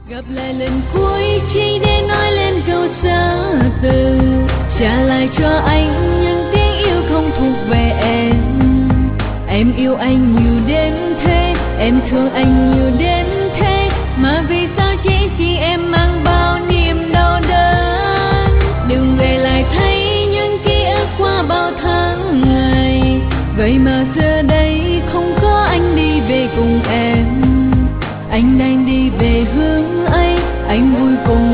Gặp lại lần cuối chỉ để nói lên câu xa từ, trả lại cho anh những tiếng yêu không thuộc về em. Em yêu anh nhiều đến thế, em thương anh nhiều đến thế, mà vì sao chỉ em mang bao niềm đau đớn. Đừng về lại thấy những ký ức qua bao tháng ngày, vậy mà giờ đây không có anh đi về cùng em. Anh đang đi về hướng ấy, anh vui cùng